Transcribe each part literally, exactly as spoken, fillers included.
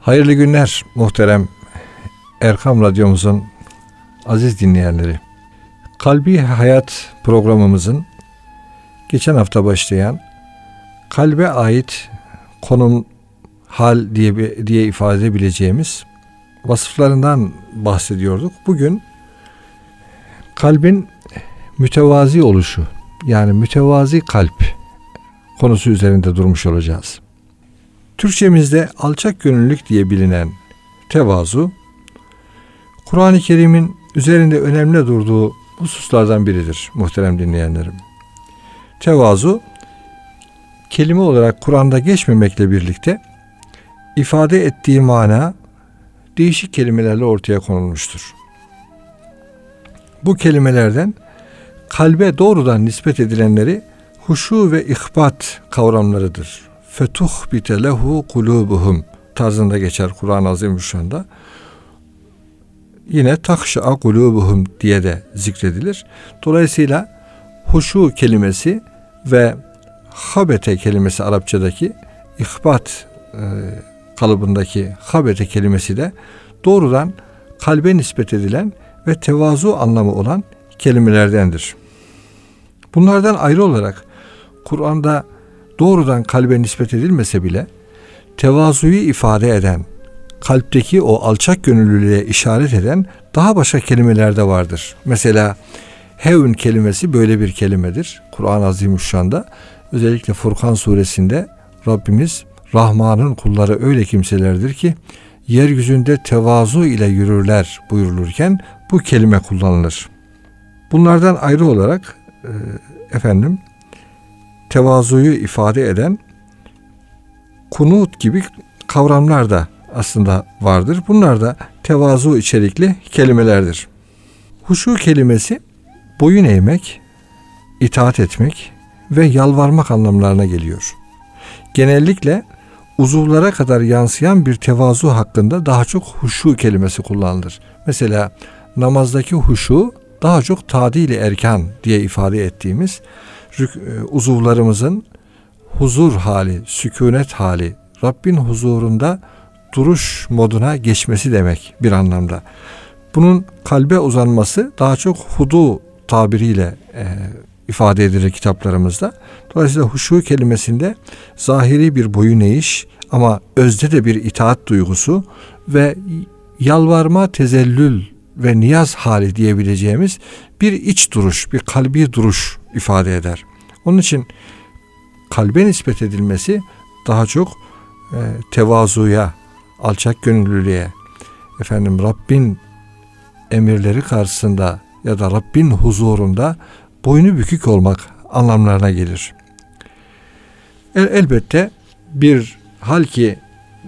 Hayırlı günler muhterem Erkam Radyomuzun aziz dinleyenleri. Kalbi Hayat programımızın geçen hafta başlayan kalbe ait konum, hal diye, diye ifade edebileceğimiz vasıflarından bahsediyorduk. Bugün kalbin mütevazi oluşu, yani mütevazi kalp konusu üzerinde durmuş olacağız. Türkçemizde alçak gönüllülük diye bilinen tevazu, Kur'an-ı Kerim'in üzerinde önemli durduğu hususlardan biridir muhterem dinleyenlerim. Tevazu, kelime olarak Kur'an'da geçmemekle birlikte ifade ettiği mana değişik kelimelerle ortaya konulmuştur. Bu kelimelerden kalbe doğrudan nispet edilenleri huşu ve ihbat kavramlarıdır. Fetuhbite lehu kulubuhum tarzında geçer Kur'an-ı Azimüşşan'da. Yine takşa'a kulubuhum diye de zikredilir. Dolayısıyla huşu kelimesi ve habete kelimesi, Arapçadaki ihbat e, kalıbındaki habete kelimesi de doğrudan kalbe nispet edilen ve tevazu anlamı olan kelimelerdendir. Bunlardan ayrı olarak Kur'an'da doğrudan kalbe nispet edilmese bile tevazuyu ifade eden, kalpteki o alçak gönüllülüğe işaret eden daha başka kelimeler de vardır. Mesela hevn kelimesi böyle bir kelimedir. Kur'an-ı Azimüşşan'da özellikle Furkan suresinde Rabbimiz Rahman'ın kulları öyle kimselerdir ki yeryüzünde tevazu ile yürürler buyurulurken bu kelime kullanılır. Bunlardan ayrı olarak e, efendim tevazuyu ifade eden kunut gibi kavramlar da aslında vardır. Bunlar da tevazu içerikli kelimelerdir. Huşu kelimesi boyun eğmek, itaat etmek ve yalvarmak anlamlarına geliyor. Genellikle uzuvlara kadar yansıyan bir tevazu hakkında daha çok huşu kelimesi kullanılır. Mesela namazdaki huşu daha çok tadil-i erkan diye ifade ettiğimiz uzuvlarımızın huzur hali, sükunet hali, Rabbin huzurunda duruş moduna geçmesi demek bir anlamda. Bunun kalbe uzanması daha çok hudu tabiriyle e, ifade edilir kitaplarımızda. Dolayısıyla huşu kelimesinde zahiri bir boyun eğiş ama özde de bir itaat duygusu ve yalvarma, tezellül ve niyaz hali diyebileceğimiz bir iç duruş, bir kalbi duruş ifade eder. Onun için kalbe nispet edilmesi daha çok e, tevazuya, alçak gönüllülüğe, efendim Rabbin emirleri karşısında ya da Rabbin huzurunda boynu bükük olmak anlamlarına gelir. El, elbette bir hal ki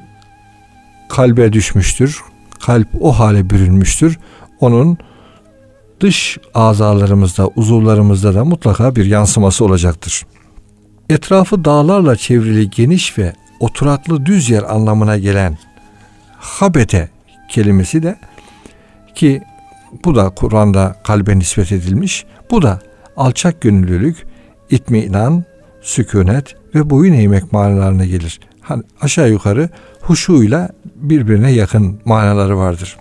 kalbe düşmüştür, kalp o hale bürünmüştür, onun dış azalarımızda, uzuvlarımızda da mutlaka bir yansıması olacaktır. Etrafı dağlarla çevrili geniş ve oturaklı düz yer anlamına gelen habete kelimesi de, ki bu da Kur'an'da kalbe nispet edilmiş, bu da alçak gönüllülük, itminan, sükunet ve boyun eğmek manalarına gelir. Hani aşağı yukarı huşuyla birbirine yakın manaları vardır.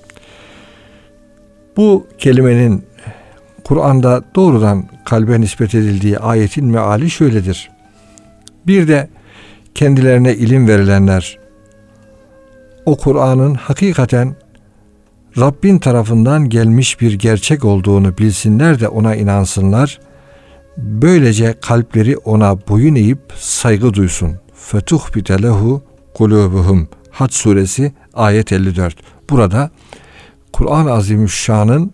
Bu kelimenin Kur'an'da doğrudan kalbe nispet edildiği ayetin meali şöyledir. Bir de kendilerine ilim verilenler o Kur'an'ın hakikaten Rabbin tarafından gelmiş bir gerçek olduğunu bilsinler de ona inansınlar. Böylece kalpleri ona boyun eğip saygı duysun. Fetuhbite lehu kulubuhum. Hac suresi ayet elli dört. Burada Kur'an-ı Azimüşşan'ın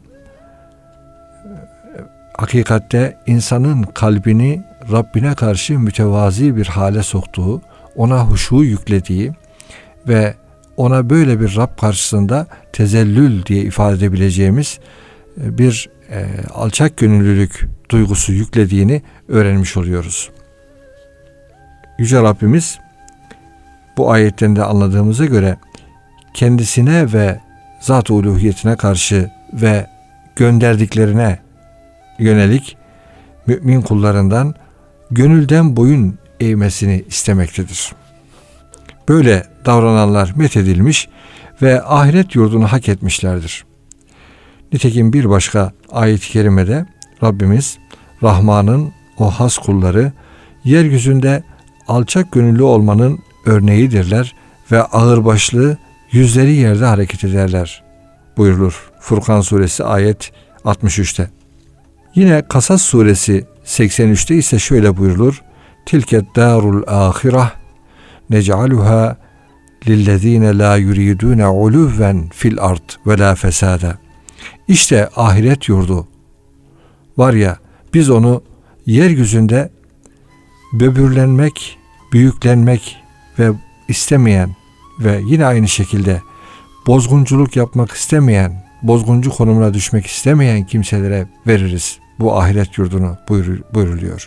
hakikatte insanın kalbini Rabbine karşı mütevazi bir hale soktuğu, ona huşu yüklediği ve ona böyle bir Rab karşısında tezellül diye ifade edebileceğimiz bir e, alçak gönüllülük duygusu yüklediğini öğrenmiş oluyoruz. Yüce Rabbimiz bu ayetten de anladığımıza göre kendisine ve zat-ı uluhiyetine karşı ve gönderdiklerine yönelik mümin kullarından gönülden boyun eğmesini istemektedir. Böyle davrananlar methedilmiş ve ahiret yurdunu hak etmişlerdir. Nitekim bir başka ayet-i kerimede Rabbimiz Rahman'ın o has kulları yeryüzünde alçak gönüllü olmanın örneğidirler ve ağırbaşlı, yüzleri yerde hareket ederler buyurulur. Furkan suresi ayet altmış üçte. Yine Kasas suresi seksen üçte ise şöyle buyurulur. Tilket darul ahireh nec'aluha lillezine la yuridune uluven fil ard ve la fesada. İşte ahiret yurdu var ya, biz onu yeryüzünde böbürlenmek, büyüklenmek ve istemeyen ve yine aynı şekilde bozgunculuk yapmak istemeyen, bozguncu konumuna düşmek istemeyen kimselere veririz bu ahiret yurdunu buyuruluyor.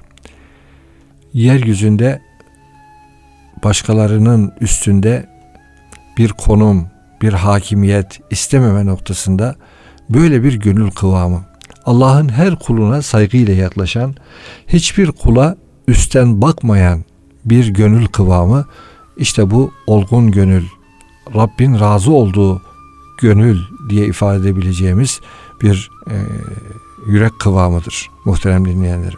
Yeryüzünde başkalarının üstünde bir konum, bir hakimiyet istememe noktasında böyle bir gönül kıvamı, Allah'ın her kuluna saygıyla yaklaşan, hiçbir kula üstten bakmayan bir gönül kıvamı, işte bu olgun gönül, Rabbin razı olduğu gönül diye ifade edebileceğimiz bir e, yürek kıvamıdır muhterem dinleyenlerim.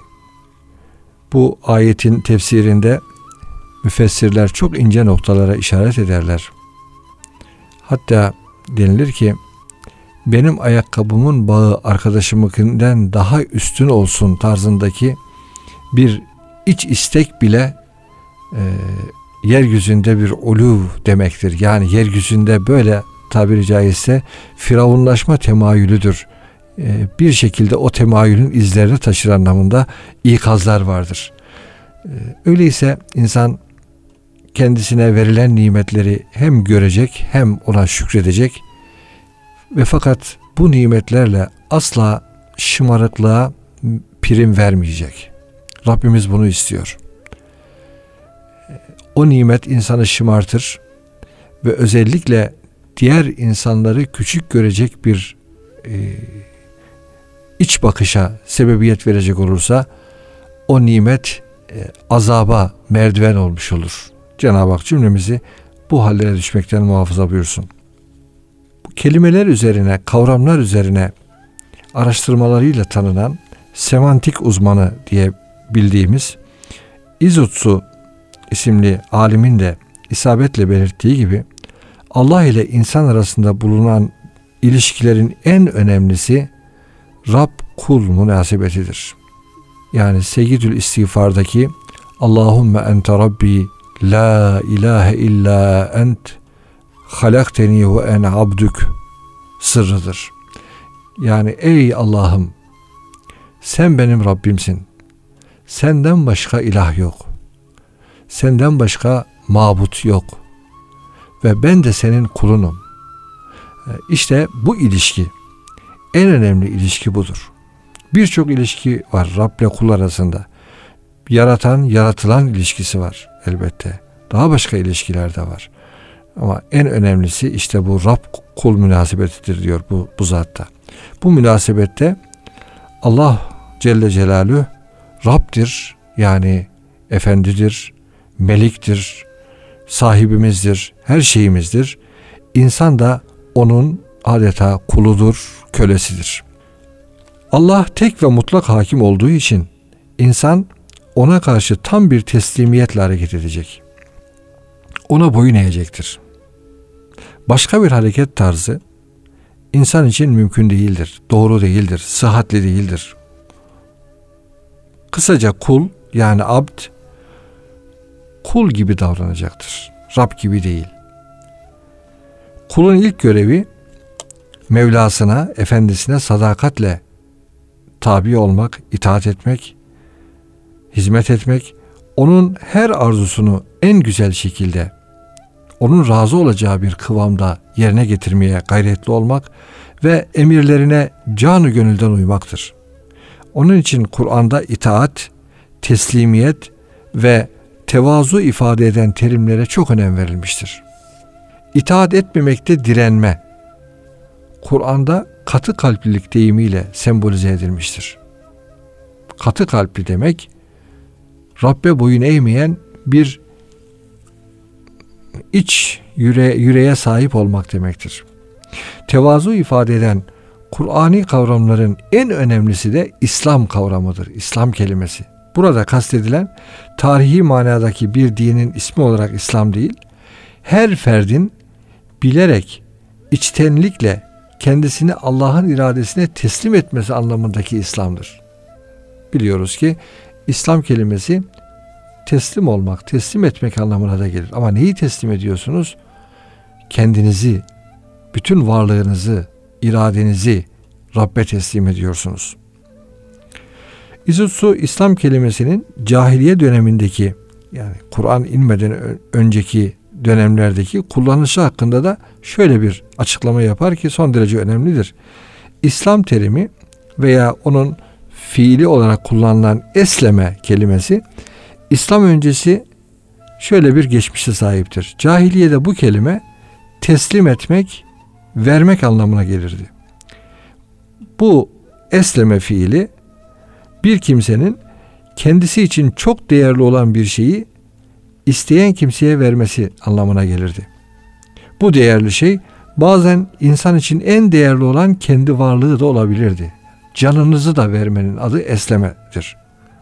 Bu ayetin tefsirinde müfessirler çok ince noktalara işaret ederler. Hatta denilir ki benim ayakkabımın bağı arkadaşımınkinden daha üstün olsun tarzındaki bir iç istek bile e, yeryüzünde bir uluv demektir. Yani yeryüzünde böyle tabiri caizse firavunlaşma temayülüdür. E, bir şekilde o temayülün izlerini taşır anlamında ikazlar vardır. E, öyleyse insan kendisine verilen nimetleri hem görecek hem ona şükredecek ve fakat bu nimetlerle asla şımarıklığa prim vermeyecek. Rabbimiz bunu istiyor. O nimet insanı şımartır ve özellikle diğer insanları küçük görecek bir e, iç bakışa sebebiyet verecek olursa o nimet e, azaba merdiven olmuş olur. Cenab-ı Hak cümlemizi bu hallere düşmekten muhafaza buyursun. Bu kelimeler üzerine, kavramlar üzerine araştırmalarıyla tanınan semantik uzmanı diye bildiğimiz İzutsu isimli alimin de isabetle belirttiği gibi Allah ile insan arasında bulunan ilişkilerin en önemlisi Rab-kul münasebetidir. Yani Seyyidül İstiğfar'daki Allahümme ente Rabbi la ilahe illa ent halakteni ve ene abdük sırrıdır. Yani ey Allah'ım, sen benim Rabbimsin. Senden başka ilah yok. Senden başka mabut yok. Ve ben de senin kulunum. İşte bu ilişki, en önemli ilişki budur. Birçok ilişki var Rab ile kul arasında. Yaratan, yaratılan ilişkisi var elbette. Daha başka ilişkiler de var. Ama en önemlisi işte bu Rab kul münasebetidir diyor bu, bu zatta. Bu münasebette Allah Celle Celaluhu Rab'dir, yani efendidir, meliktir, sahibimizdir, her şeyimizdir. İnsan da onun adeta kuludur, kölesidir. Allah tek ve mutlak hakim olduğu için insan ona karşı tam bir teslimiyetle hareket edecek. Ona boyun eğecektir. Başka bir hareket tarzı insan için mümkün değildir, doğru değildir, sıhhatli değildir. Kısaca kul, yani abd, kul gibi davranacaktır. Rab gibi değil. Kulun ilk görevi Mevlasına, efendisine sadakatle tabi olmak, itaat etmek, hizmet etmek, onun her arzusunu en güzel şekilde, onun razı olacağı bir kıvamda yerine getirmeye gayretli olmak ve emirlerine canı gönülden uymaktır. Onun için Kur'an'da itaat, teslimiyet ve tevazu ifade eden terimlere çok önem verilmiştir. İtaat etmemekte direnme, Kur'an'da katı kalplilik deyimiyle sembolize edilmiştir. Katı kalpli demek, Rabbe boyun eğmeyen bir iç yüre, yüreğe sahip olmak demektir. Tevazu ifade eden Kur'ani kavramların en önemlisi de İslam kavramıdır. İslam kelimesi. Burada kastedilen tarihi manadaki bir dinin ismi olarak İslam değil, her ferdin bilerek, içtenlikle kendisini Allah'ın iradesine teslim etmesi anlamındaki İslam'dır. Biliyoruz ki İslam kelimesi teslim olmak, teslim etmek anlamına da gelir. Ama neyi teslim ediyorsunuz? Kendinizi, bütün varlığınızı, iradenizi Rabbe teslim ediyorsunuz. İzutsu İslam kelimesinin cahiliye dönemindeki, yani Kur'an inmeden önceki dönemlerdeki kullanışı hakkında da şöyle bir açıklama yapar ki son derece önemlidir. İslam terimi veya onun fiili olarak kullanılan esleme kelimesi İslam öncesi şöyle bir geçmişe sahiptir. Cahiliyede bu kelime teslim etmek, vermek anlamına gelirdi. Bu esleme fiili bir kimsenin kendisi için çok değerli olan bir şeyi isteyen kimseye vermesi anlamına gelirdi. Bu değerli şey bazen insan için en değerli olan kendi varlığı da olabilirdi. Canınızı da vermenin adı eslemedir.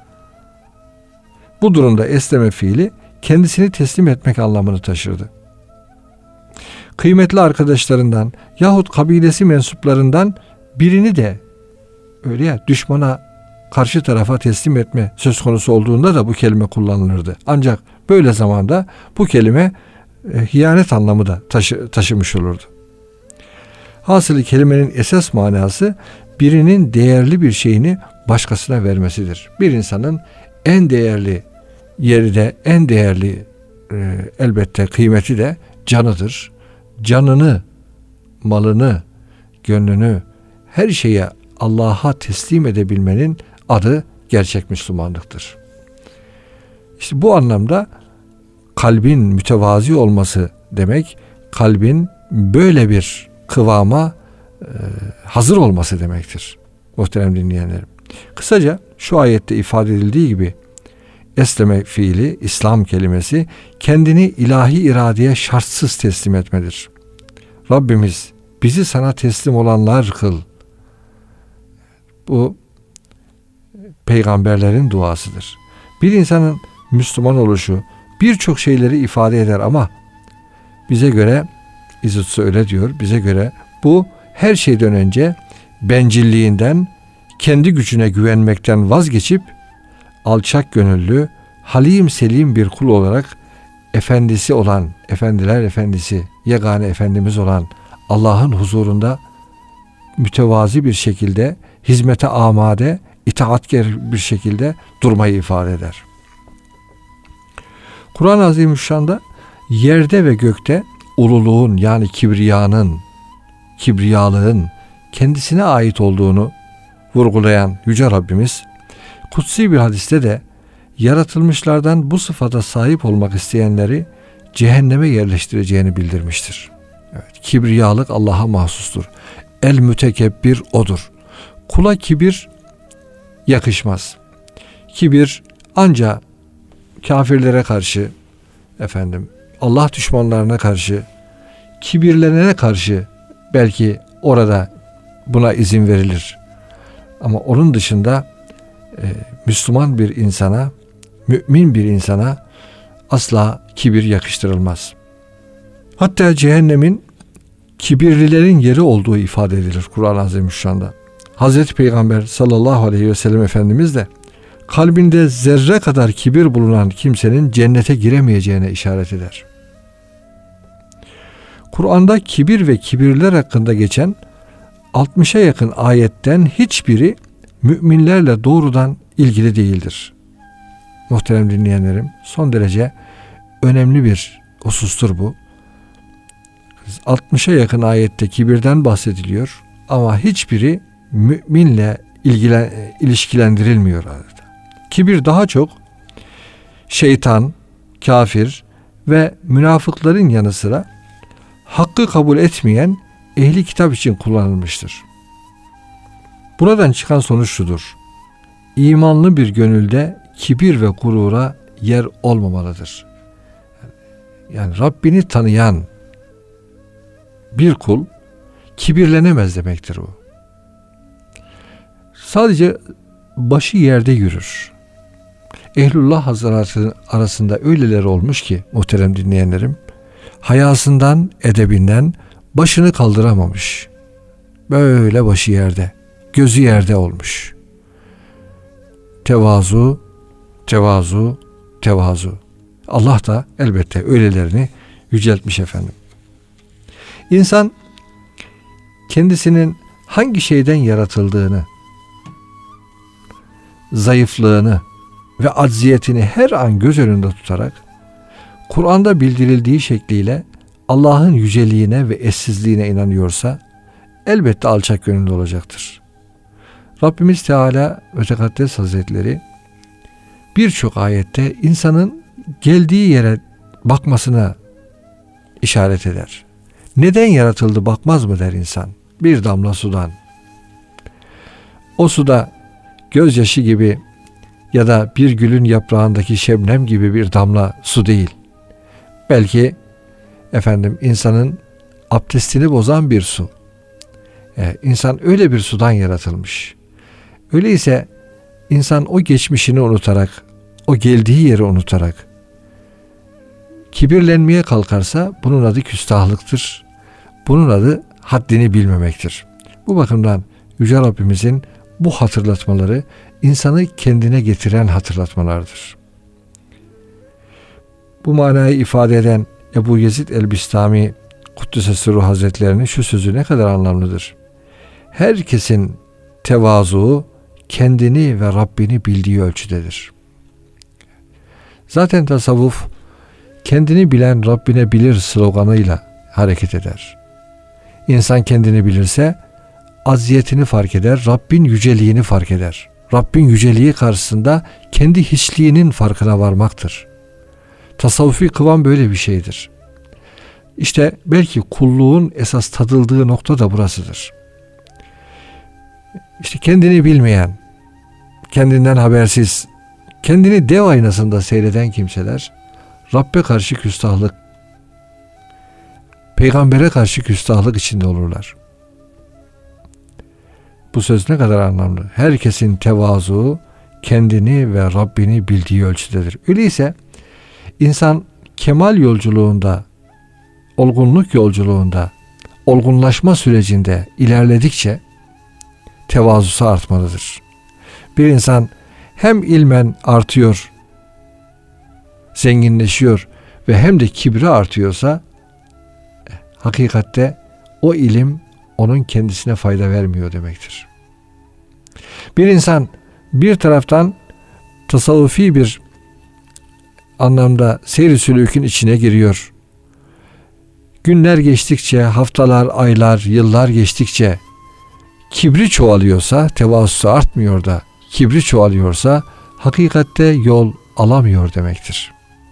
Bu durumda esleme fiili kendisini teslim etmek anlamını taşırdı. Kıymetli arkadaşlarından yahut kabilesi mensuplarından birini de öyle ya düşmana, karşı tarafa teslim etme söz konusu olduğunda da bu kelime kullanılırdı. Ancak böyle zamanda bu kelime e, hiyanet anlamı da taşı, taşımış olurdu. Hasılı kelimenin esas manası birinin değerli bir şeyini başkasına vermesidir. Bir insanın en değerli yeri de, en değerli e, elbette kıymeti de canıdır. Canını, malını, gönlünü, her şeye Allah'a teslim edebilmenin adı gerçek Müslümanlıktır. İşte bu anlamda kalbin mütevazi olması demek, kalbin böyle bir kıvama e, hazır olması demektir. Muhterem dinleyenlerim. Kısaca şu ayette ifade edildiği gibi esleme fiili, İslam kelimesi kendini ilahi iradeye şartsız teslim etmedir. Rabbimiz bizi sana teslim olanlar kıl. Bu peygamberlerin duasıdır. Bir insanın Müslüman oluşu birçok şeyleri ifade eder ama bize göre, İzutsu öyle diyor, bize göre bu her şeyden önce bencilliğinden, kendi gücüne güvenmekten vazgeçip alçak gönüllü, halim selim bir kul olarak efendisi olan, efendiler efendisi, yegane efendimiz olan Allah'ın huzurunda mütevazi bir şekilde, hizmete amade, itaatkar bir şekilde durmayı ifade eder. Kur'an-ı Azimüşşan'da yerde ve gökte ululuğun, yani kibriyanın, kibriyalığın kendisine ait olduğunu vurgulayan Yüce Rabbimiz, kutsi bir hadiste de yaratılmışlardan bu sıfata sahip olmak isteyenleri cehenneme yerleştireceğini bildirmiştir. Evet, kibriyalık Allah'a mahsustur. El mütekebbir odur. Kula kibir yakışmaz. Kibir ancak kafirlere karşı, efendim, Allah düşmanlarına karşı, kibirlenene karşı belki orada buna izin verilir. Ama onun dışında e, Müslüman bir insana, mümin bir insana asla kibir yakıştırılmaz. Hatta cehennemin kibirlilerin yeri olduğu ifade edilir Kur'an-ı Azimüşşan'da. Hazreti Peygamber sallallahu aleyhi ve sellem Efendimiz de kalbinde zerre kadar kibir bulunan kimsenin cennete giremeyeceğine işaret eder. Kur'an'da kibir ve kibirler hakkında geçen altmışa yakın ayetten hiçbiri müminlerle doğrudan ilgili değildir. Muhterem dinleyenlerim, son derece önemli bir husustur bu. altmışa yakın ayette kibirden bahsediliyor ama hiçbiri müminle ilgilen, ilişkilendirilmiyor adeta. Kibir daha çok şeytan, kafir ve münafıkların yanı sıra hakkı kabul etmeyen ehli kitap için kullanılmıştır. Buradan çıkan sonuç şudur: İmanlı bir gönülde kibir ve gurura yer olmamalıdır. Yani Rabbini tanıyan bir kul kibirlenemez demektir bu. Sadece başı yerde yürür. Ehlullah Hazretleri arasında öyleler olmuş ki muhterem dinleyenlerim, hayasından, edebinden başını kaldıramamış. Böyle başı yerde, gözü yerde olmuş. Tevazu, tevazu, tevazu. Allah da elbette öylelerini yüceltmiş efendim. İnsan kendisinin hangi şeyden yaratıldığını, zayıflığını ve acziyetini her an göz önünde tutarak Kur'an'da bildirildiği şekliyle Allah'ın yüceliğine ve eşsizliğine inanıyorsa elbette alçak gönüllü olacaktır. Rabbimiz Teala ve Tekaddes Hazretleri birçok ayette insanın geldiği yere bakmasına işaret eder. Neden yaratıldı bakmaz mı der insan? Bir damla sudan. O suda gözyaşı gibi ya da bir gülün yaprağındaki şebnem gibi bir damla su değil. Belki efendim insanın abdestini bozan bir su. Yani insan öyle bir sudan yaratılmış. Öyleyse insan o geçmişini unutarak, o geldiği yeri unutarak kibirlenmeye kalkarsa bunun adı küstahlıktır. Bunun adı haddini bilmemektir. Bu bakımdan Yüce Rabbimizin bu hatırlatmaları insanı kendine getiren hatırlatmalardır. Bu manayı ifade eden Ebu Yezid el-Bistami Kuddise Sırru Hazretlerinin şu sözü ne kadar anlamlıdır. Herkesin tevazu kendini ve Rabbini bildiği ölçüdedir. Zaten tasavvuf kendini bilen Rabbine bilir sloganıyla hareket eder. İnsan kendini bilirse aziyetini fark eder, Rabbin yüceliğini fark eder. Rabbin yüceliği karşısında kendi hiçliğinin farkına varmaktır. Tasavvufi kıvam böyle bir şeydir. İşte belki kulluğun esas tadıldığı nokta da burasıdır. İşte kendini bilmeyen, kendinden habersiz, kendini dev aynasında seyreden kimseler Rabbe karşı küstahlık, peygambere karşı küstahlık içinde olurlar. Bu söz ne kadar anlamlı. Herkesin tevazu kendini ve Rabbini bildiği ölçüdedir. Öyleyse insan kemal yolculuğunda, olgunluk yolculuğunda, olgunlaşma sürecinde ilerledikçe tevazusu artmalıdır. Bir insan hem ilmen artıyor, zenginleşiyor ve hem de kibri artıyorsa hakikatte o ilim onun kendisine fayda vermiyor demektir. Bir insan bir taraftan tasavvufi bir anlamda seyr-i sülûkün içine giriyor. Günler geçtikçe, haftalar, aylar, yıllar geçtikçe kibri çoğalıyorsa, tevazusu artmıyor da kibri çoğalıyorsa hakikatte yol alamıyor demektir.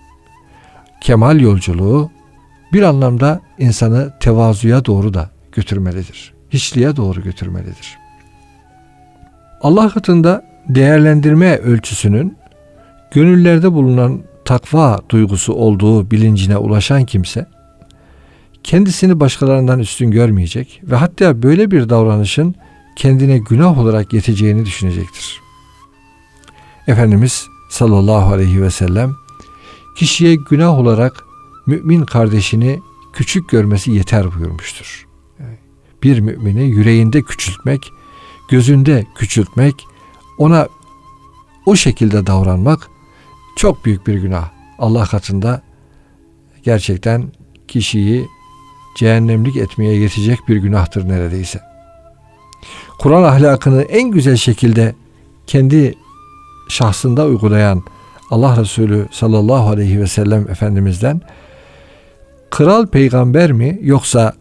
Kemal yolculuğu bir anlamda insanı tevazuya doğru da götürmelidir. Hiçliğe doğru götürmelidir. Allah katında değerlendirme ölçüsünün gönüllerde bulunan takva duygusu olduğu bilincine ulaşan kimse kendisini başkalarından üstün görmeyecek ve hatta böyle bir davranışın kendine günah olarak yeteceğini düşünecektir. Efendimiz sallallahu aleyhi ve sellem kişiye günah olarak mümin kardeşini küçük görmesi yeter buyurmuştur. Bir mümini yüreğinde küçültmek, gözünde küçültmek, ona o şekilde davranmak çok büyük bir günah. Allah katında gerçekten kişiyi cehennemlik etmeye yetecek bir günahtır neredeyse. Kur'an ahlakını en güzel şekilde kendi şahsında uygulayan Allah Resulü sallallahu aleyhi ve sellem Efendimiz'den kral peygamber mi yoksa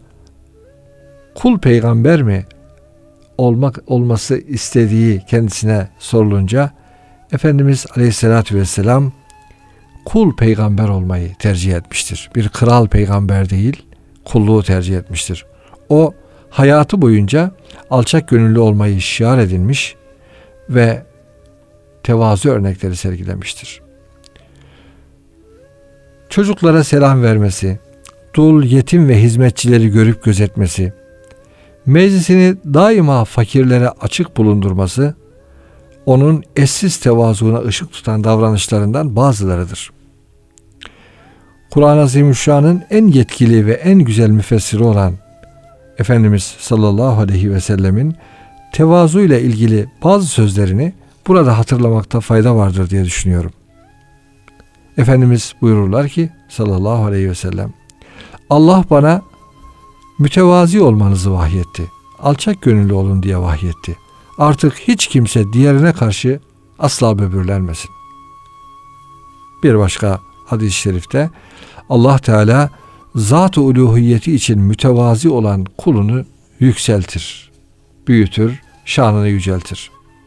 kul peygamber mi olmak olması istediği kendisine sorulunca Efendimiz aleyhissalatü vesselam kul peygamber olmayı tercih etmiştir. Bir kral peygamber değil, kulluğu tercih etmiştir. O hayatı boyunca alçak gönüllü olmayı şiar edinmiş ve tevazu örnekleri sergilemiştir. çocuklara selam vermesi, dul, yetim ve hizmetçileri görüp gözetmesi, meclisini daima fakirlere açık bulundurması, onun eşsiz tevazuuna ışık tutan davranışlarından bazılarıdır. Kur'an-ı Azimüşşan'ın en yetkili ve en güzel müfessiri olan Efendimiz sallallahu aleyhi ve sellemin tevazu ile ilgili bazı sözlerini burada hatırlamakta fayda vardır diye düşünüyorum. Efendimiz buyururlar ki sallallahu aleyhi ve sellem, Allah bana mütevazi olmanızı vahyetti. Alçak gönüllü olun diye vahyetti. Artık hiç kimse diğerine karşı asla böbürlenmesin. Bir başka hadis-i şerifte Allah Teala zat-ı uluhiyeti için mütevazi olan kulunu yükseltir, büyütür, şanını yüceltir.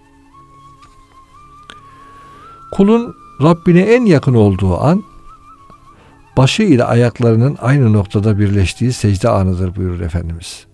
Kulun Rabbine en yakın olduğu an, başı ile ayaklarının aynı noktada birleştiği secde anıdır buyurur Efendimiz.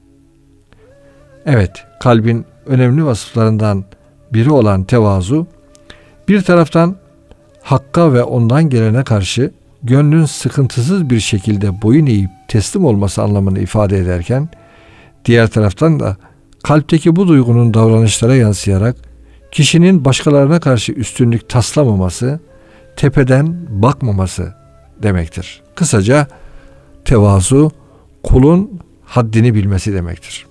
Evet, kalbin önemli vasıflarından biri olan tevazu, bir taraftan Hakk'a ve ondan gelene karşı gönlün sıkıntısız bir şekilde boyun eğip teslim olması anlamını ifade ederken, diğer taraftan da kalpteki bu duygunun davranışlara yansıyarak kişinin başkalarına karşı üstünlük taslamaması, tepeden bakmaması demektir. Kısaca tevazu kulun haddini bilmesi demektir.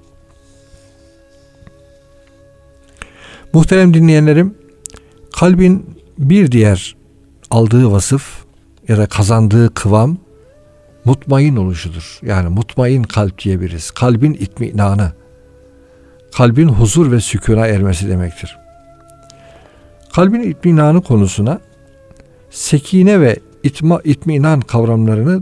Muhterem dinleyenlerim, kalbin bir diğer aldığı vasıf ya da kazandığı kıvam mutmain oluşudur. Yani mutmain kalp diyebiliriz. Kalbin itminanı, kalbin huzur ve sükûna ermesi demektir. Kalbin itminanı konusuna sekine ve itma, itminan kavramlarını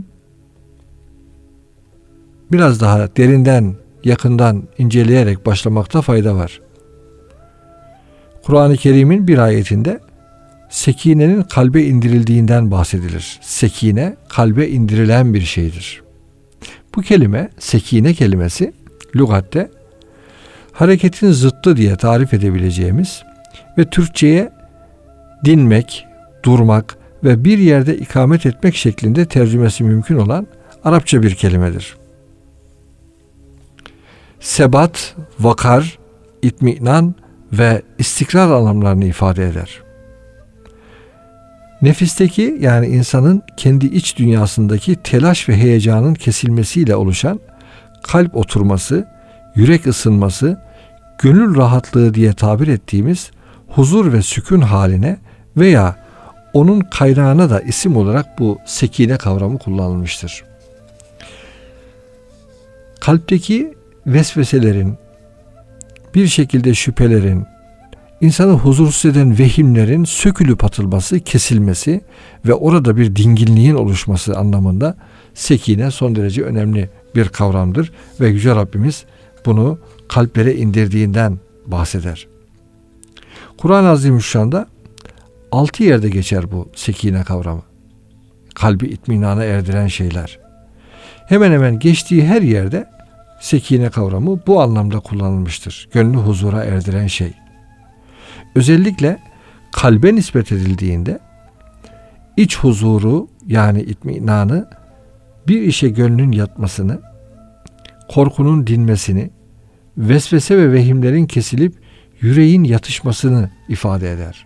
biraz daha derinden, yakından inceleyerek başlamakta fayda var. Kur'an-ı Kerim'in bir ayetinde sekinenin kalbe indirildiğinden bahsedilir. Sekine kalbe indirilen bir şeydir. Bu kelime, sekine kelimesi lügatte hareketin zıttı diye tarif edebileceğimiz ve Türkçe'ye dinmek, durmak ve bir yerde ikamet etmek şeklinde tercümesi mümkün olan Arapça bir kelimedir. Sebat, vakar, itminan ve istikrar anlamlarını ifade eder. Nefisteki, yani insanın kendi iç dünyasındaki telaş ve heyecanın kesilmesiyle oluşan kalp oturması, yürek ısınması, gönül rahatlığı diye tabir ettiğimiz huzur ve sükun haline veya onun kaynağına da isim olarak bu sekine kavramı kullanılmıştır. Kalpteki vesveselerin, bir şekilde şüphelerin, insanı huzursuz eden vehimlerin sökülüp atılması, kesilmesi ve orada bir dinginliğin oluşması anlamında sekine son derece önemli bir kavramdır ve Yüce Rabbimiz bunu kalplere indirdiğinden bahseder. Kur'an-ı Azimüşşan'da altı yerde geçer bu sekine kavramı. Kalbi itminana erdiren şeyler. Hemen hemen geçtiği her yerde sekine kavramı bu anlamda kullanılmıştır. Gönlü huzura erdiren şey. Özellikle kalbe nispet edildiğinde iç huzuru, yani itminanı, bir işe gönlün yatmasını, korkunun dinmesini, vesvese ve vehimlerin kesilip yüreğin yatışmasını ifade eder.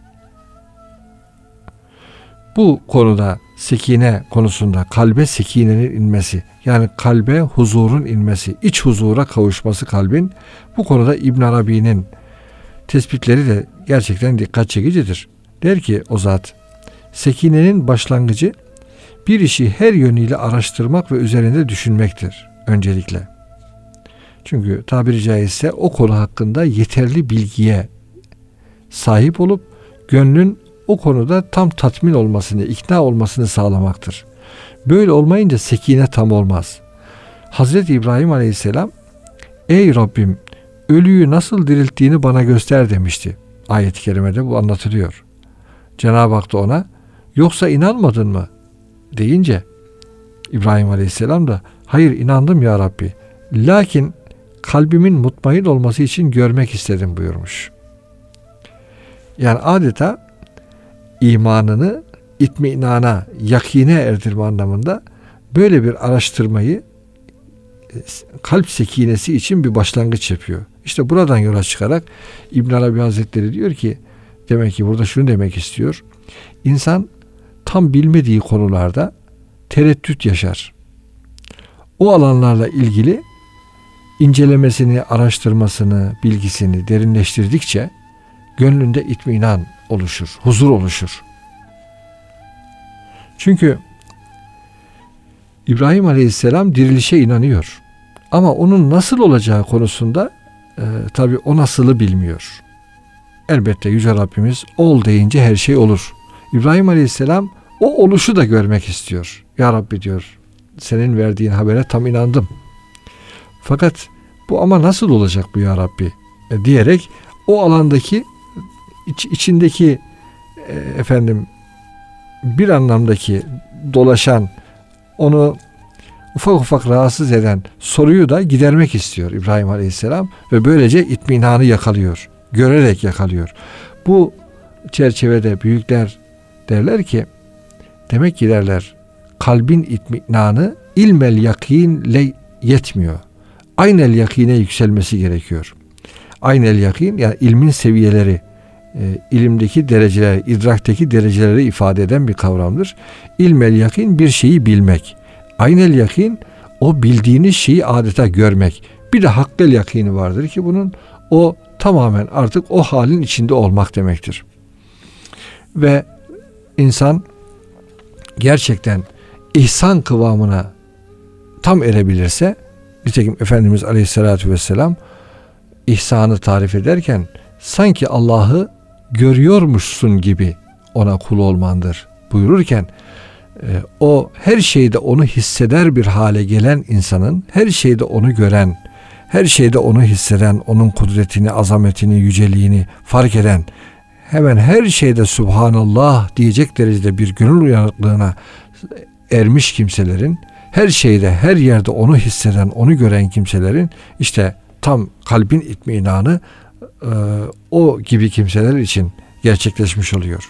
Bu konuda sekine konusunda kalbe sekinenin inmesi, yani kalbe huzurun inmesi, iç huzura kavuşması kalbin, bu konuda İbn Arabi'nin tespitleri de gerçekten dikkat çekicidir. Der ki o zat, sekinenin başlangıcı bir işi her yönüyle araştırmak ve üzerinde düşünmektir öncelikle. Çünkü tabiri caizse o konu hakkında yeterli bilgiye sahip olup gönlün o konuda tam tatmin olmasını, ikna olmasını sağlamaktır. Böyle olmayınca sekine tam olmaz. Hazreti İbrahim Aleyhisselam, ey Rabbim, ölüyü nasıl dirilttiğini bana göster demişti. Ayet-i kerimede bu anlatılıyor. Cenab-ı Hak da ona, yoksa inanmadın mı deyince İbrahim Aleyhisselam da, hayır inandım ya Rabbi, lakin kalbimin mutmain olması için görmek istedim buyurmuş. Yani adeta imanını itminana, yakine erdirme anlamında böyle bir araştırmayı kalp sekinesi için bir başlangıç yapıyor. İşte buradan yola çıkarak İbn Arabi Hazretleri diyor ki, demek ki burada şunu demek istiyor. İnsan tam bilmediği konularda tereddüt yaşar. O alanlarla ilgili incelemesini, araştırmasını, bilgisini derinleştirdikçe gönlünde itminan oluşur, huzur oluşur. Çünkü İbrahim Aleyhisselam dirilişe inanıyor. Ama onun nasıl olacağı konusunda e, tabii o nasılı bilmiyor. Elbette Yüce Rabbimiz ol deyince her şey olur. İbrahim Aleyhisselam o oluşu da görmek istiyor. Ya Rabbi diyor, senin verdiğin habere tam inandım. Fakat bu ama nasıl olacak bu ya Rabbi e, diyerek o alandaki iç, içindeki e, efendim bir anlamdaki dolaşan, onu ufak ufak rahatsız eden soruyu da gidermek istiyor İbrahim Aleyhisselam ve böylece itminanı yakalıyor. Görerek yakalıyor. Bu çerçevede büyükler derler ki, demek ki derler, kalbin itminanı ilmel yakinle yetmiyor. Aynel yakine yükselmesi gerekiyor. Aynel yakin, yani ilmin seviyeleri, e, ilimdeki dereceler, idrakteki dereceleri ifade eden bir kavramdır. İlmel yakin bir şeyi bilmek. Aynel yakin o bildiğiniz şeyi adeta görmek. Bir de hakkel yakini vardır ki bunun, o tamamen artık o halin içinde olmak demektir. Ve insan gerçekten ihsan kıvamına tam erebilirse, nitekim Efendimiz Aleyhisselatü Vesselam ihsanı tarif ederken sanki Allah'ı görüyormuşsun gibi ona kul olmandır buyururken, o her şeyde onu hisseder bir hale gelen insanın, her şeyde onu gören, her şeyde onu hisseden, onun kudretini, azametini, yüceliğini fark eden, hemen her şeyde Subhanallah diyecek derecede bir gönül uyanıklığına ermiş kimselerin, her şeyde, her yerde onu hisseden, onu gören kimselerin işte tam kalbin itminanı e, o gibi kimseler için gerçekleşmiş oluyor.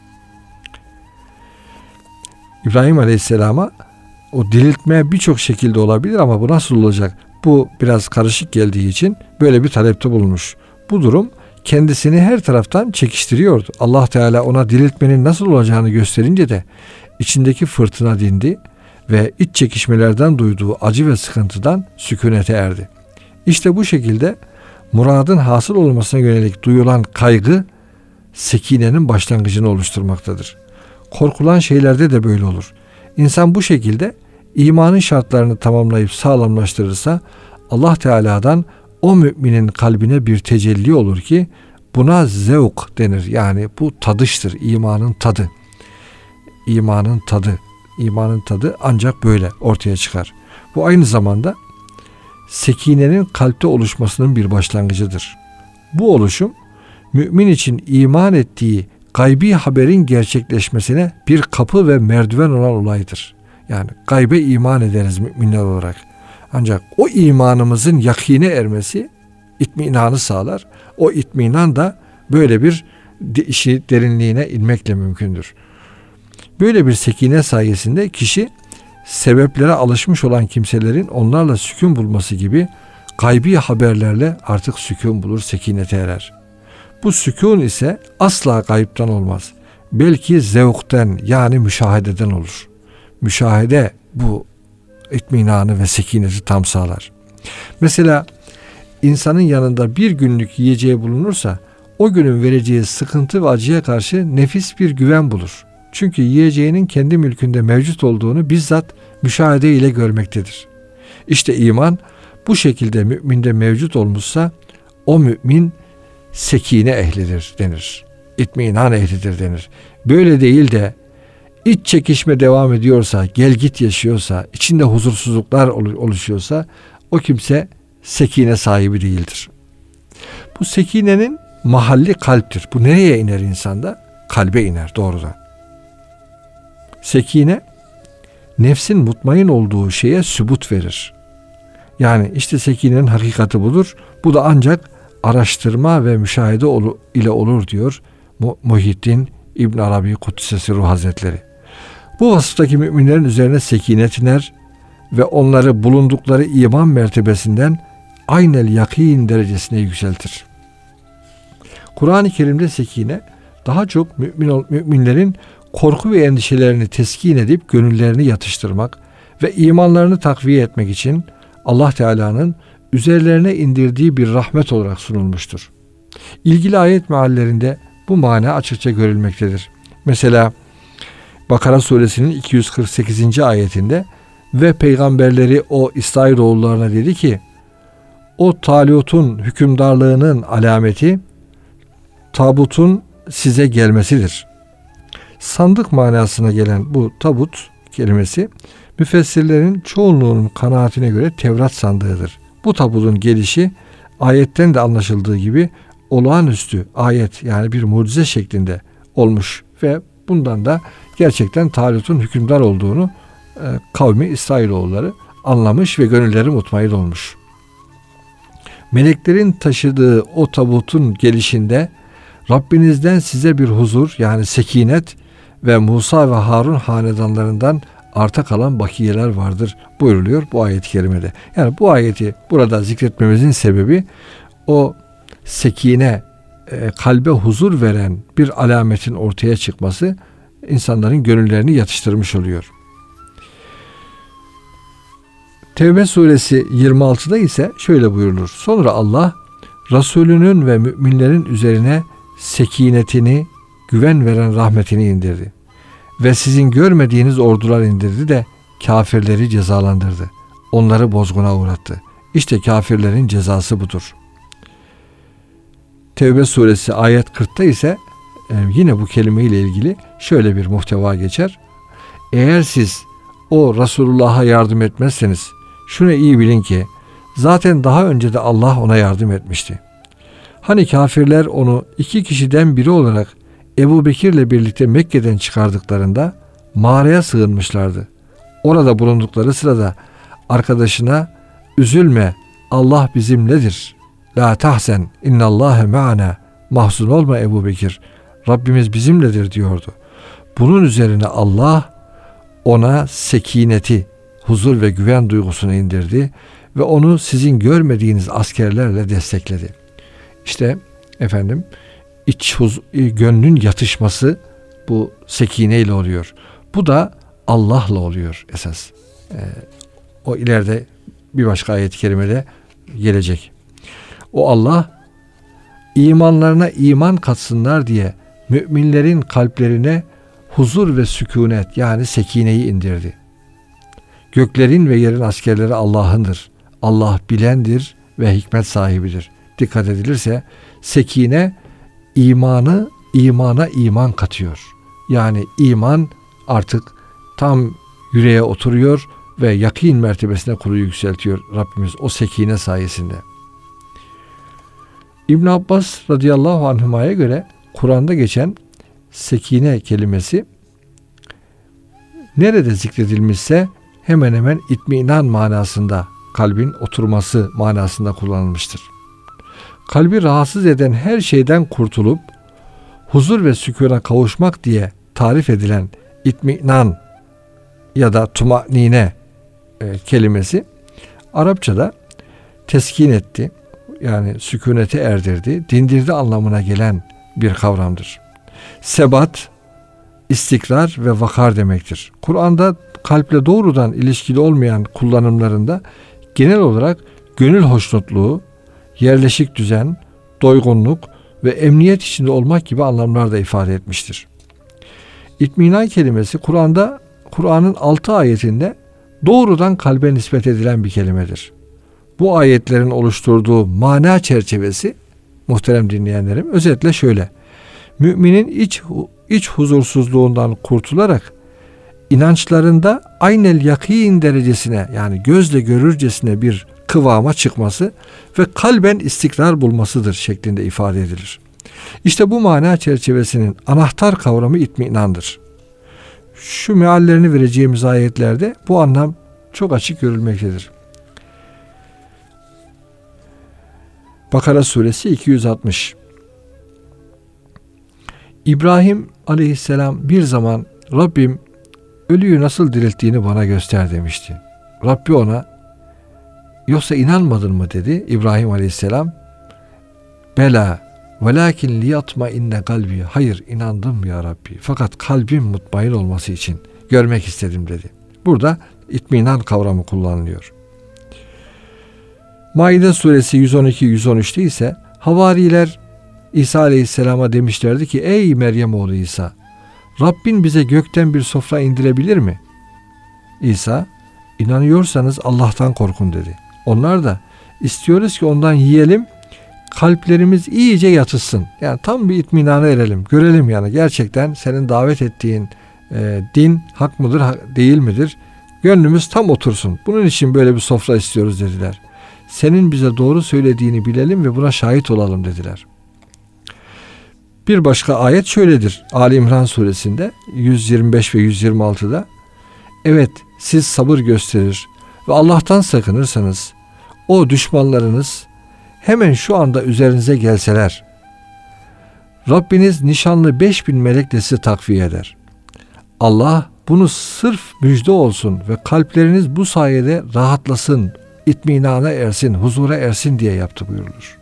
İbrahim Aleyhisselam'a o diriltme birçok şekilde olabilir ama bu nasıl olacak? Bu biraz karışık geldiği için böyle bir talepte bulunmuş. Bu durum kendisini her taraftan çekiştiriyordu. Allah Teala ona diriltmenin nasıl olacağını gösterince de içindeki fırtına dindi ve iç çekişmelerden duyduğu acı ve sıkıntıdan sükunete erdi. İşte bu şekilde muradın hasıl olmasına yönelik duyulan kaygı sekinenin başlangıcını oluşturmaktadır. Korkulan şeylerde de böyle olur. İnsan bu şekilde imanın şartlarını tamamlayıp sağlamlaştırırsa Allah Teala'dan o müminin kalbine bir tecelli olur ki buna zevk denir. Yani bu tadıştır, imanın tadı. İmanın tadı, imanın tadı ancak böyle ortaya çıkar. Bu aynı zamanda sekinenin kalpte oluşmasının bir başlangıcıdır. Bu oluşum mümin için iman ettiği gaybi haberin gerçekleşmesine bir kapı ve merdiven olan olaydır. Yani gaybe iman ederiz müminler olarak. Ancak o imanımızın yakine ermesi itminanı sağlar. O itminan da böyle bir işi derinliğine inmekle mümkündür. Böyle bir sekine sayesinde kişi sebeplere alışmış olan kimselerin onlarla sükun bulması gibi gaybi haberlerle artık sükun bulur, sekinete erer. Bu sükun ise asla gayipten olmaz. Belki zevkten, yani müşahededen olur. Müşahede bu itminanı ve sekineti tam sağlar. Mesela insanın yanında bir günlük yiyeceği bulunursa o günün vereceği sıkıntı ve acıya karşı nefis bir güven bulur. Çünkü yiyeceğinin kendi mülkünde mevcut olduğunu bizzat müşahede ile görmektedir. İşte iman bu şekilde müminde mevcut olmuşsa o mümin sekine ehlidir denir. İtminan ehlidir denir. Böyle değil de iç çekişme devam ediyorsa, gel git yaşıyorsa, içinde huzursuzluklar oluşuyorsa o kimse sekine sahibi değildir. Bu sekinenin mahalli kalptir. Bu nereye iner insanda? Kalbe iner doğrudan. Sekine nefsin mutmain olduğu şeye sübut verir. Yani işte sekinenin hakikati budur. Bu da ancak araştırma ve müşahede ile olur diyor Muhyiddin İbn Arabi Kuddisesi Ruh Hazretleri. Bu vasıftaki müminlerin üzerine sekinet iner ve onları bulundukları iman mertebesinden aynel yakin derecesine yükseltir. Kur'an-ı Kerim'de sekine daha çok mümin, müminlerin korku ve endişelerini teskin edip gönüllerini yatıştırmak ve imanlarını takviye etmek için Allah Teala'nın üzerlerine indirdiği bir rahmet olarak sunulmuştur. İlgili ayet meallerinde bu mana açıkça görülmektedir. Mesela Bakara suresinin iki yüz kırk sekizinci ayetinde ve peygamberleri o İsrailoğullarına dedi ki, o Talut'un hükümdarlığının alameti tabutun size gelmesidir. Sandık manasına gelen bu tabut kelimesi müfessirlerin çoğunluğunun kanaatine göre Tevrat sandığıdır. Bu tabutun gelişi ayetten de anlaşıldığı gibi olağanüstü ayet, yani bir mucize şeklinde olmuş ve bundan da gerçekten Talut'un hükümdar olduğunu e, kavmi İsrailoğulları anlamış ve gönülleri mutmain olmuş. Meleklerin taşıdığı o tabutun gelişinde Rabbinizden size bir huzur, yani sekinet ve Musa ve Harun hanedanlarından arta kalan bakiyeler vardır buyuruluyor bu ayet-i kerimede. Yani bu ayeti burada zikretmemizin sebebi o sekine, e, kalbe huzur veren bir alametin ortaya çıkması insanların gönüllerini yatıştırmış oluyor. Tevbe suresi yirmi altıda ise şöyle buyurulur. Sonra Allah Resulünün ve müminlerin üzerine sekinetini, güven veren rahmetini indirdi. Ve sizin görmediğiniz ordular indirdi de kafirleri cezalandırdı. Onları bozguna uğrattı. İşte kafirlerin cezası budur. Tevbe suresi ayet kırkta ise e, yine bu kelime ile ilgili şöyle bir muhteva geçer. Eğer siz o Resulullah'a yardım etmezseniz şunu iyi bilin ki zaten daha önce de Allah ona yardım etmişti. Hani kafirler onu iki kişiden biri olarak Ebu Bekir'le birlikte Mekke'den çıkardıklarında mağaraya sığınmışlardı. Orada bulundukları sırada arkadaşına üzülme, Allah bizimledir. La tahsen innallâhe me'ana. Mahzun olma Ebu Bekir, Rabbimiz bizimledir diyordu. Bunun üzerine Allah ona sekineti, huzur ve güven duygusunu indirdi ve onu sizin görmediğiniz askerlerle destekledi. İşte efendim iç huz, gönlün yatışması bu sekineyle oluyor. Bu da Allah'la oluyor esas. Ee, o ileride bir başka ayet-i kerimede gelecek. O Allah imanlarına iman katsınlar diye müminlerin kalplerine huzur ve sükunet, yani sekineyi indirdi. Göklerin ve yerin askerleri Allah'ındır. Allah bilendir ve hikmet sahibidir. Dikkat edilirse sekine imanı imana iman katıyor. Yani iman artık tam yüreğe oturuyor ve yakin mertebesine kulu yükseltiyor Rabbimiz o sekine sayesinde. İbn Abbas radıyallahu anhuma'ya göre Kur'an'da geçen sekine kelimesi nerede zikredilmişse hemen hemen itminan manasında, kalbin oturması manasında kullanılmıştır. Kalbi rahatsız eden her şeyden kurtulup huzur ve sükûna kavuşmak diye tarif edilen itminan ya da tumanine e, kelimesi Arapçada teskin etti, yani sükunete erdirdi, dindirdi anlamına gelen bir kavramdır. Sebat, istikrar ve vakar demektir. Kur'an'da kalple doğrudan ilişkili olmayan kullanımlarında genel olarak gönül hoşnutluğu, yerleşik düzen, doygunluk ve emniyet içinde olmak gibi anlamlar da ifade etmiştir. İtminan kelimesi Kur'an'da Kur'an'ın altı ayetinde doğrudan kalbe nispet edilen bir kelimedir. Bu ayetlerin oluşturduğu mana çerçevesi, muhterem dinleyenlerim, özetle şöyle: müminin iç iç huzursuzluğundan kurtularak inançlarında aynel yakin derecesine, yani gözle görürcesine bir kıvama çıkması ve kalben istikrar bulmasıdır şeklinde ifade edilir. İşte bu mana çerçevesinin anahtar kavramı itminandır. Şu meallerini vereceğimiz ayetlerde bu anlam çok açık görülmektedir. Bakara suresi iki yüz altmış. İbrahim aleyhisselam bir zaman Rabbim ölüyü nasıl dirilttiğini bana göster demişti. Rabbi ona yoksa inanmadın mı dedi İbrahim aleyhisselam. Bela velakin liyatma inne kalbi. Hayır inandım ya Rabbi. Fakat kalbim mutmain olması için görmek istedim dedi. Burada itminan kavramı kullanılıyor. Maide suresi yüz on iki yüz on üçte ise havariler İsa aleyhisselama demişlerdi ki ey Meryem oğlu İsa, Rabbin bize gökten bir sofra indirebilir mi? İsa inanıyorsanız Allah'tan korkun dedi. Onlar da istiyoruz ki ondan yiyelim, kalplerimiz iyice yatışsın. Yani tam bir itminana erelim, görelim yani gerçekten senin davet ettiğin e, din hak mıdır değil midir? Gönlümüz tam otursun. Bunun için böyle bir sofra istiyoruz dediler. Senin bize doğru söylediğini bilelim ve buna şahit olalım dediler. Bir başka ayet şöyledir. Ali İmran suresinde yüz yirmi beş ve yüz yirmi altıda evet siz sabır gösterir ve Allah'tan sakınırsanız o düşmanlarınız hemen şu anda üzerinize gelseler Rabbiniz nişanlı beş bin melekle sizi takviye eder. Allah bunu sırf müjde olsun ve kalpleriniz bu sayede rahatlasın, itminana ersin, huzura ersin diye yaptı buyurulur.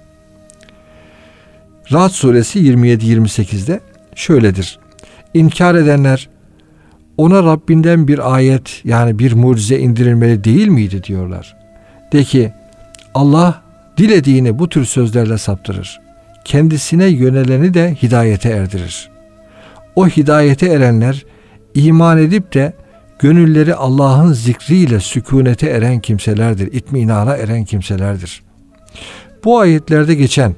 Ra'd suresi yirmi yedi yirmi sekizde şöyledir. İnkar edenler ona Rabbinden bir ayet yani bir mucize indirilmeli değil miydi diyorlar. De ki Allah dilediğini bu tür sözlerle saptırır. Kendisine yöneleni de hidayete erdirir. O hidayete erenler iman edip de gönülleri Allah'ın zikriyle sükunete eren kimselerdir, itminana eren kimselerdir. Bu ayetlerde geçen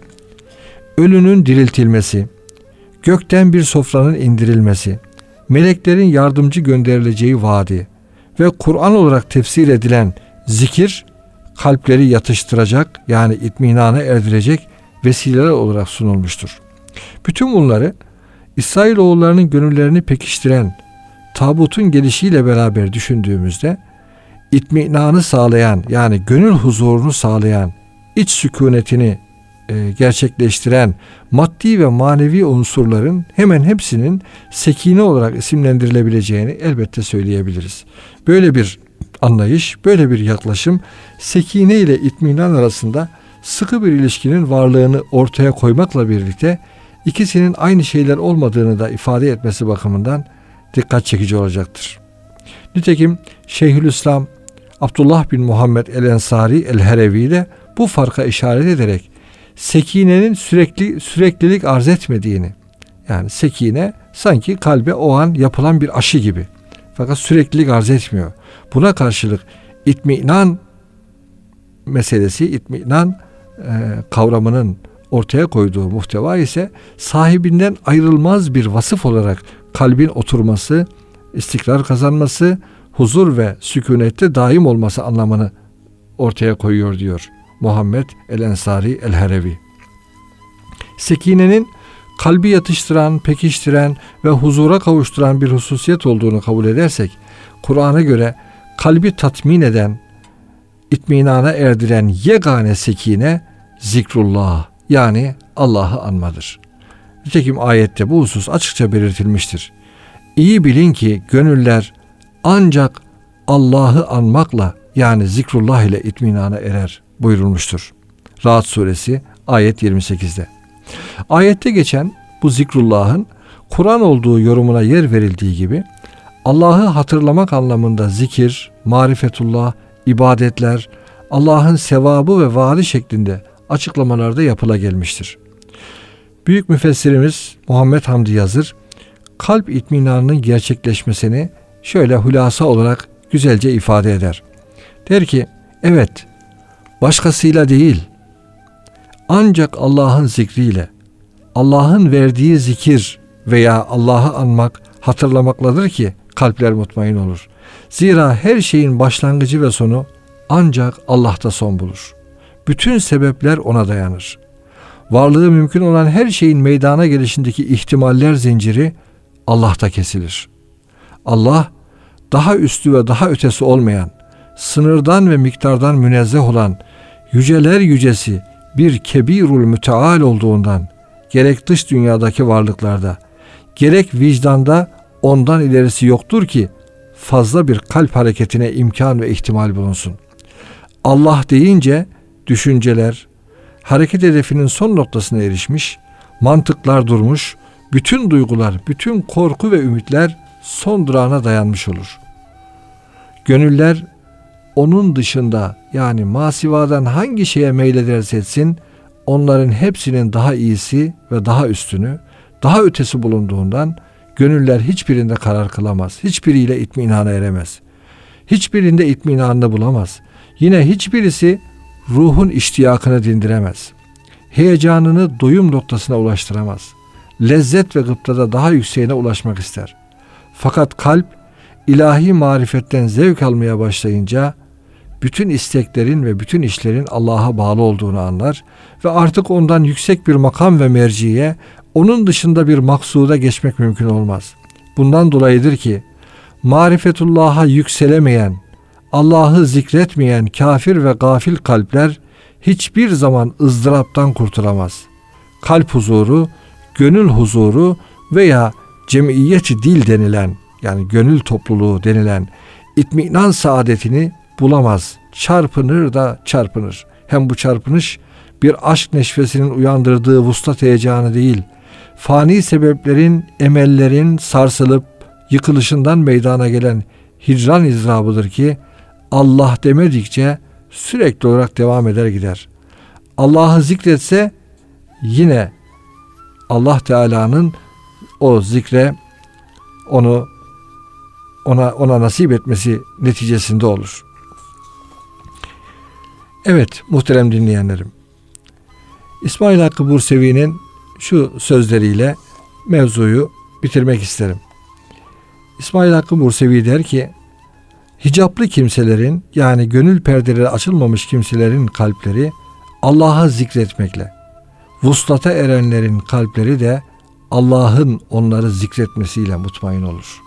ölünün diriltilmesi, gökten bir sofranın indirilmesi, meleklerin yardımcı gönderileceği vaadi ve Kur'an olarak tefsir edilen zikir, kalpleri yatıştıracak yani itminana erdirecek vesileler olarak sunulmuştur. Bütün bunları İsrailoğullarının gönüllerini pekiştiren tabutun gelişiyle beraber düşündüğümüzde itminanı sağlayan yani gönül huzurunu sağlayan, iç sükunetini e, gerçekleştiren maddi ve manevi unsurların hemen hepsinin sekine olarak isimlendirilebileceğini elbette söyleyebiliriz. Böyle bir anlayış, böyle bir yaklaşım sekine ile itminan arasında sıkı bir ilişkinin varlığını ortaya koymakla birlikte ikisinin aynı şeyler olmadığını da ifade etmesi bakımından dikkat çekici olacaktır. Nitekim Şeyhülislam Abdullah bin Muhammed el-Ensari el-Herevi de bu farka işaret ederek sekinenin sürekli süreklilik arz etmediğini, yani sekine sanki kalbe o an yapılan bir aşı gibi fakat süreklilik arz etmiyor. Buna karşılık itminan meselesi, itminan e, kavramının ortaya koyduğu muhteva ise sahibinden ayrılmaz bir vasıf olarak kalbin oturması, istikrar kazanması, huzur ve sükunette daim olması anlamını ortaya koyuyor diyor Muhammed el-Ensari el-Herevi. Sekinenin kalbi yatıştıran, pekiştiren ve huzura kavuşturan bir hususiyet olduğunu kabul edersek, Kur'an'a göre kalbi tatmin eden, itminana erdiren yegane sekine zikrullah yani Allah'ı anmadır. Nitekim ayette bu husus açıkça belirtilmiştir. İyi bilin ki gönüller ancak Allah'ı anmakla yani zikrullah ile itminana erer buyurulmuştur. Ra'd suresi ayet yirmi sekizde. Ayette geçen bu zikrullah'ın Kur'an olduğu yorumuna yer verildiği gibi Allah'ı hatırlamak anlamında zikir, marifetullah, ibadetler, Allah'ın sevabı ve vaadi şeklinde açıklamalarda yapıla gelmiştir. Büyük müfessirimiz Muhammed Hamdi Yazır, kalp itminanının gerçekleşmesini şöyle hülasa olarak güzelce ifade eder. Der ki, evet, başkasıyla değil, ancak Allah'ın zikriyle, Allah'ın verdiği zikir veya Allah'ı anmak, hatırlamakladır ki kalpler mutmain olur. Zira her şeyin başlangıcı ve sonu ancak Allah'ta son bulur. Bütün sebepler ona dayanır. Varlığı mümkün olan her şeyin meydana gelişindeki ihtimaller zinciri Allah'ta kesilir. Allah, daha üstü ve daha ötesi olmayan, sınırdan ve miktardan münezzeh olan, yüceler yücesi bir kebirul müteal olduğundan, gerek dış dünyadaki varlıklarda, gerek vicdanda ondan ilerisi yoktur ki fazla bir kalp hareketine imkan ve ihtimal bulunsun. Allah deyince düşünceler, hareket hedefinin son noktasına erişmiş, mantıklar durmuş, bütün duygular, bütün korku ve ümitler son durağına dayanmış olur. Gönüller onun dışında, yani masivadan hangi şeye meylederse etsin, onların hepsinin daha iyisi ve daha üstünü, daha ötesi bulunduğundan gönüller hiçbirinde karar kılamaz. Hiçbiriyle itminana eremez. Hiçbirinde itminanını bulamaz. Yine hiçbirisi ruhun iştiyakını dindiremez. Heyecanını doyum noktasına ulaştıramaz. Lezzet ve gıptada daha yükseğine ulaşmak ister. Fakat kalp ilahi marifetten zevk almaya başlayınca bütün isteklerin ve bütün işlerin Allah'a bağlı olduğunu anlar ve artık ondan yüksek bir makam ve merciye, onun dışında bir maksuda geçmek mümkün olmaz. Bundan dolayıdır ki marifetullah'a yükselemeyen, Allah'ı zikretmeyen kafir ve gafil kalpler hiçbir zaman ızdıraptan kurtulamaz. Kalp huzuru, gönül huzuru veya cemiyeti dil denilen, yani gönül topluluğu denilen itminan saadetini bulamaz. Çarpınır da çarpınır. Hem bu çarpınış bir aşk neşvesinin uyandırdığı vuslat heyecanı değil, fani sebeplerin, emellerin sarsılıp yıkılışından meydana gelen hicran izrabıdır ki Allah demedikçe sürekli olarak devam eder gider. Allah'ı zikretse yine Allah Teala'nın o zikre onu ona ona nasip etmesi neticesinde olur. Evet muhterem dinleyenlerim, İsmail Hakkı Bursevi'nin şu sözleriyle mevzuyu bitirmek isterim. İsmail Hakkı Bursevi der ki, hicaplı kimselerin, yani gönül perdeleri açılmamış kimselerin kalpleri Allah'ı zikretmekle, vuslata erenlerin kalpleri de Allah'ın onları zikretmesiyle mutmain olur.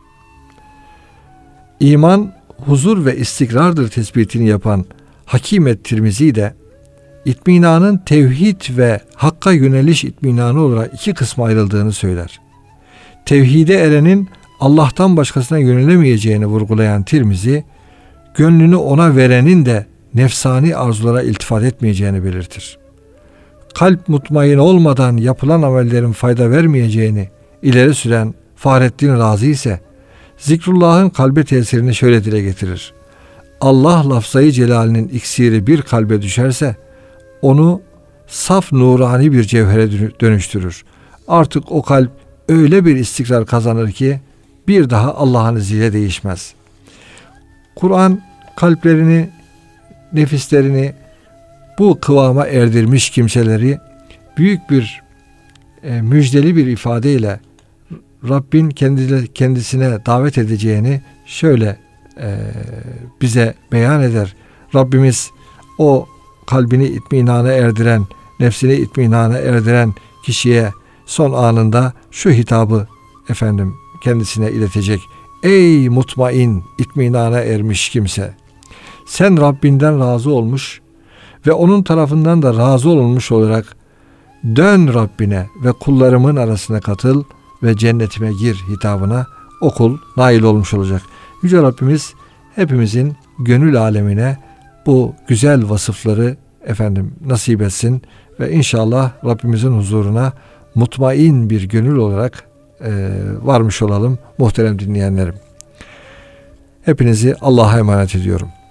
İman, huzur ve istikrardır tespitini yapan Hakimet Tirmizi de itminanın tevhid ve hakka yöneliş itminanı olarak iki kısma ayrıldığını söyler. Tevhide erenin Allah'tan başkasına yönelemeyeceğini vurgulayan Tirmizi, gönlünü ona verenin de nefsani arzulara iltifat etmeyeceğini belirtir. Kalp mutmain olmadan yapılan amellerin fayda vermeyeceğini ileri süren Fahrettin Razi ise zikrullahın kalbe tesirini şöyle dile getirir. Allah lafzayı celalinin iksiri bir kalbe düşerse onu saf nurani bir cevhere dönüştürür. Artık o kalp öyle bir istikrar kazanır ki bir daha Allah'ın izniyle değişmez. Kur'an kalplerini, nefislerini bu kıvama erdirmiş kimseleri büyük bir e, müjdeli bir ifadeyle Rabbin kendisine davet edeceğini şöyle e, bize beyan eder. Rabbimiz o kalbini itminana erdiren, nefsini itminana erdiren kişiye son anında şu hitabı efendim kendisine iletecek. Ey mutmain, itminana ermiş kimse! Sen Rabbinden razı olmuş ve onun tarafından da razı olunmuş olarak dön Rabbine ve kullarımın arasına katıl ve cennetime gir hitabına o kul nail olmuş olacak. Yüce Rabbimiz hepimizin gönül alemine bu güzel vasıfları efendim nasip etsin ve inşallah Rabbimizin huzuruna mutmain bir gönül olarak e, varmış olalım muhterem dinleyenlerim. Hepinizi Allah'a emanet ediyorum.